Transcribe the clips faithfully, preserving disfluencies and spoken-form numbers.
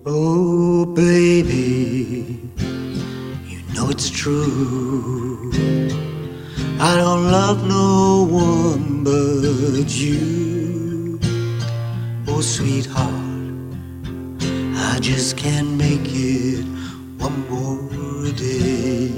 Oh, baby, you know it's true. I don't love no one but you. Oh, sweetheart, I just can't make it one more day.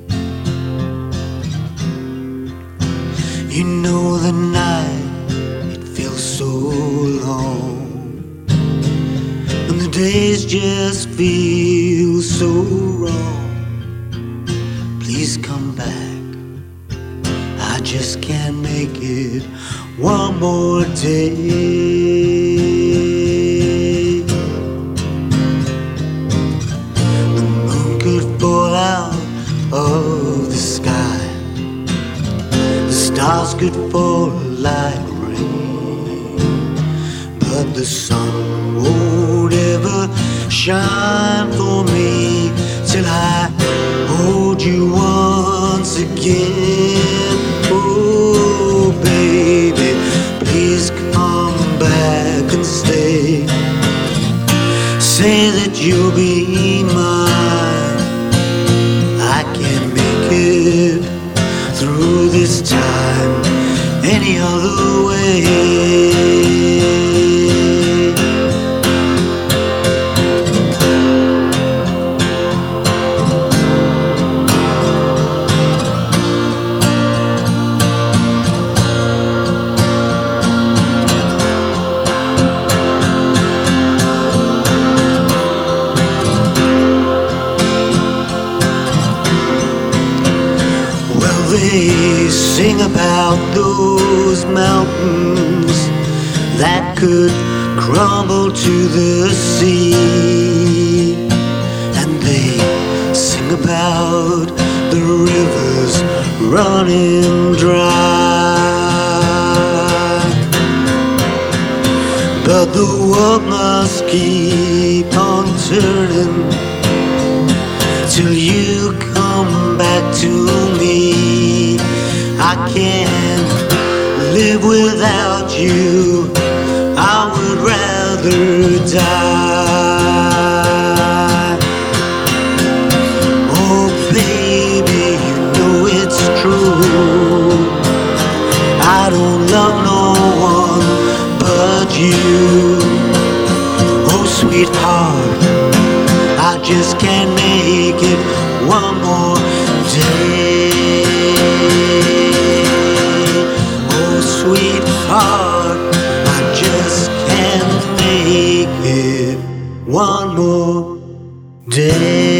You know the night, it feels so long, and the days just feel so wrong. Please come back, I just can't make it one more day. The moon could fall out of the sky, the stars could fall like rain, but the sun won't ever shine for me till I hold you once again. Oh, baby, please come back and stay. Say that you'll be mine. I can't make it through this time any other way. They sing about those mountains that could crumble to the sea, and they sing about the rivers running dry. But the world must keep on turning till you come back to me. I can't live without you, I would rather die. Oh, baby, you know it's true. I don't love no one but you. Oh, sweetheart, I just can't make it one more day. Oh, sweetheart, I just can't make it one more day.